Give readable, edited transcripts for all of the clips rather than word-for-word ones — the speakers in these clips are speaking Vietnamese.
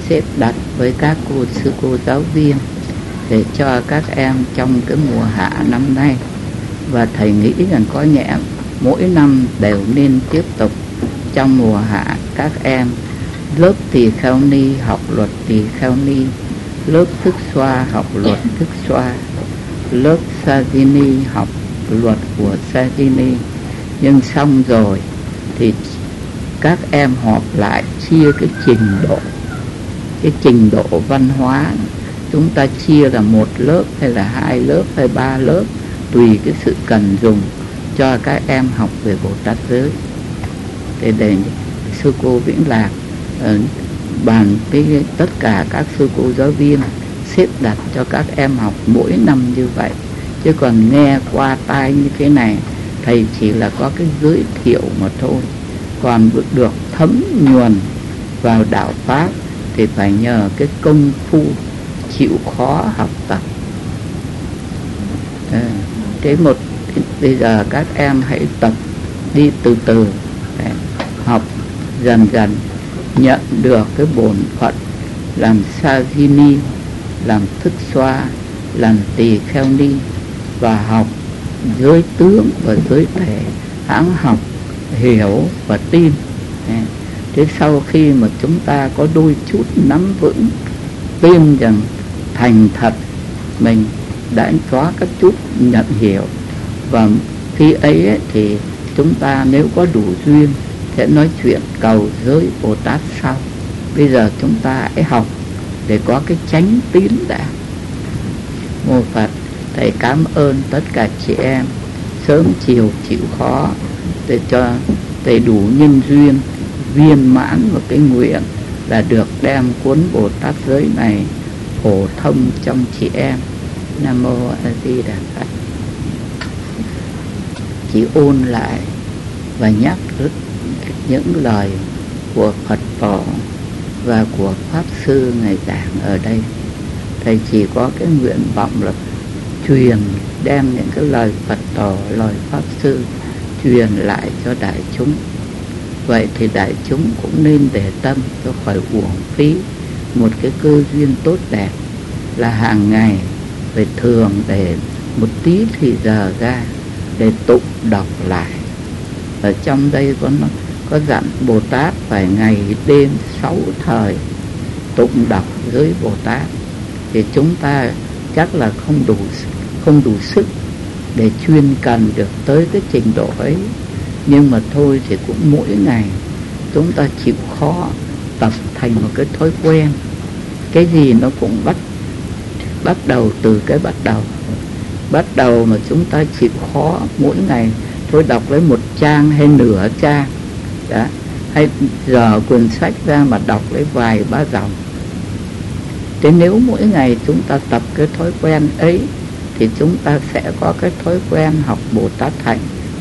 xếp đặt với các cô sư cô giáo viên để cho các em trong cái mùa hạ năm nay. Và thầy nghĩ rằng có nhẽ mỗi năm đều nên tiếp tục trong mùa hạ các em lớp tỳ kheo ni học luật tỳ kheo ni, lớp thức xoa học luật thức xoa, lớp Sajini học luật của Sajini. Nhưng xong rồi thì các em họp lại chia cái trình độ văn hóa. Chúng ta chia là một lớp hay là hai lớp hay ba lớp, tùy cái sự cần dùng cho các em học về Bồ Tát giới. Để sư cô Vĩnh Lạc bàn với tất cả các sư cô giáo viên xếp đặt cho các em học mỗi năm như vậy. Chứ còn nghe qua tai như thế này, thầy chỉ là có cái giới thiệu mà thôi. Còn được thấm nhuần vào đạo Pháp thì phải nhờ cái công phu chịu khó học tập. Bây giờ các em hãy tập đi từ từ để học dần dần, nhận được cái bổn phận làm Sajini, làm thức xoa, làm tỳ kheo ni, và học giới tướng và giới thể. Hãng học, hiểu và tin. Thế sau khi mà chúng ta có đôi chút nắm vững, tin rằng thành thật mình đã có các chút nhận hiểu, và khi ấy thì chúng ta nếu có đủ duyên sẽ nói chuyện cầu giới Bồ Tát sau. Bây giờ chúng ta hãy học để có cái chánh tín đã. Mô Phật. Thầy cảm ơn tất cả chị em sớm chiều chịu khó để cho thầy đủ nhân duyên viên mãn một cái nguyện là được đem cuốn Bồ Tát giới này phổ thông trong chị em. Nam Mô A Di Đà Phật. Chỉ ôn lại và nhắc những lời của Phật Tổ và của Pháp Sư ngày giảng ở đây. Thầy chỉ có cái nguyện vọng là truyền, đem những cái lời Phật Tổ, lời Pháp Sư truyền lại cho đại chúng. Vậy thì đại chúng cũng nên để tâm cho khỏi uổng phí một cái cơ duyên tốt đẹp là hàng ngày phải thường để một tí thì giờ ra để tụng đọc lại. Ở trong đây có dặn Bồ Tát phải ngày đêm 6 thời tụng đọc giới Bồ Tát, thì chúng ta chắc là không đủ sức để chuyên cần được tới cái trình độ ấy. Nhưng mà thôi thì cũng mỗi ngày chúng ta chịu khó tập thành một cái thói quen. Cái gì nó cũng bắt đầu từ cái bắt đầu mà chúng ta chịu khó mỗi ngày thôi đọc lấy một trang hay nửa trang đó, hay dở quyển sách ra mà đọc lấy vài ba dòng. Thế nếu mỗi ngày chúng ta tập cái thói quen ấy thì chúng ta sẽ có cái thói quen học Bồ Tát Hạnh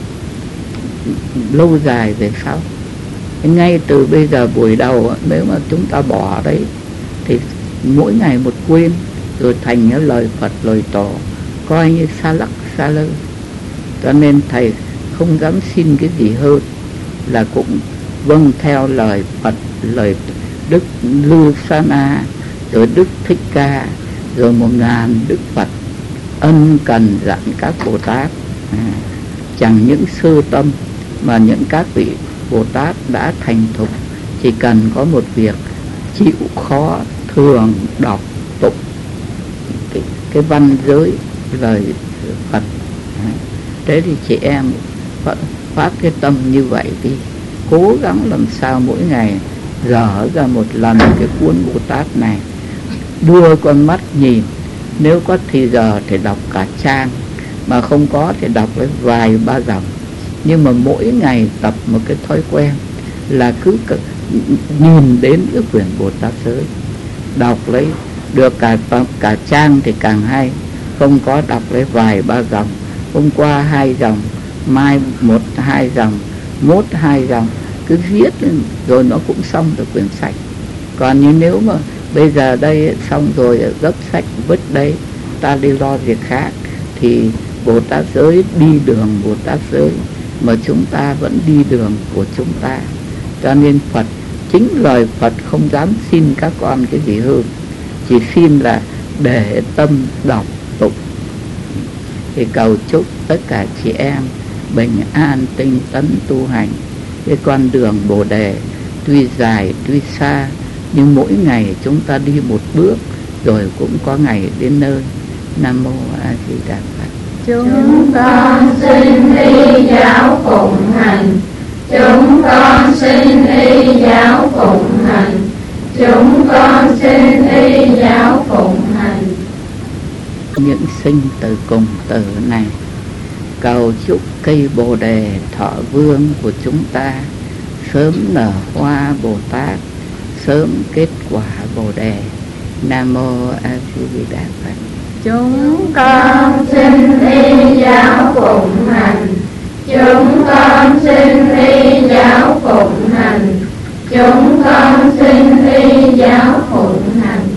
lâu dài về sau. Ngay từ bây giờ buổi đầu nếu mà chúng ta bỏ đấy thì mỗi ngày một quên, rồi thành những lời Phật lời Tổ coi như xa lắc xa lơ. Cho nên thầy không dám xin cái gì hơn là cũng vâng theo lời Phật, lời Đức Lưu Sa Na, rồi Đức Thích Ca, rồi 1000 Đức Phật ân cần dặn các Bồ Tát. Chẳng những sơ tâm mà những các vị Bồ Tát đã thành thục chỉ cần có một việc chịu khó thường đọc tụng cái văn giới lời Phật. Thế thì chị em phát cái tâm như vậy đi, cố gắng làm sao mỗi ngày dở ra một lần cái cuốn Bồ Tát này, đưa con mắt nhìn. Nếu có thì giờ thì đọc cả trang, mà không có thì đọc với vài ba dòng. Nhưng mà mỗi ngày tập một cái thói quen là cứ nhìn đến cái quyển Bồ Tát giới, đọc lấy được cả trang thì càng hay. Không có đọc lấy vài ba dòng, hôm qua 2 dòng, mai 1-2 dòng, mốt 2 dòng, cứ viết rồi nó cũng xong được quyển sách. Còn như nếu mà bây giờ đây xong rồi gấp sách vứt đấy, ta đi lo việc khác, thì Bồ Tát giới đi đường Bồ Tát giới mà chúng ta vẫn đi đường của chúng ta. Cho nên Phật chính lời Phật không dám xin các con cái gì hơn, chỉ xin là để tâm đọc tụng. Thì cầu chúc tất cả chị em bình an tinh tấn tu hành. Cái con đường Bồ Đề tuy dài tuy xa, nhưng mỗi ngày chúng ta đi một bước rồi cũng có ngày đến nơi. Nam mô A Di Đà Phật. Chúng con xin y giáo phụng hành. Chúng con xin y giáo phụng hành. Chúng con xin y giáo phụng hành. Những sinh tử cùng tử này, cầu chúc cây Bồ Đề Thọ Vương của chúng ta sớm nở hoa Bồ Tát, sớm kết quả Bồ Đề. Nam mô A Di Đà Phật. Chúng con xin y giáo phụng hành. Chúng con xin y giáo phụng hành. Chúng con xin y giáo phụng hành.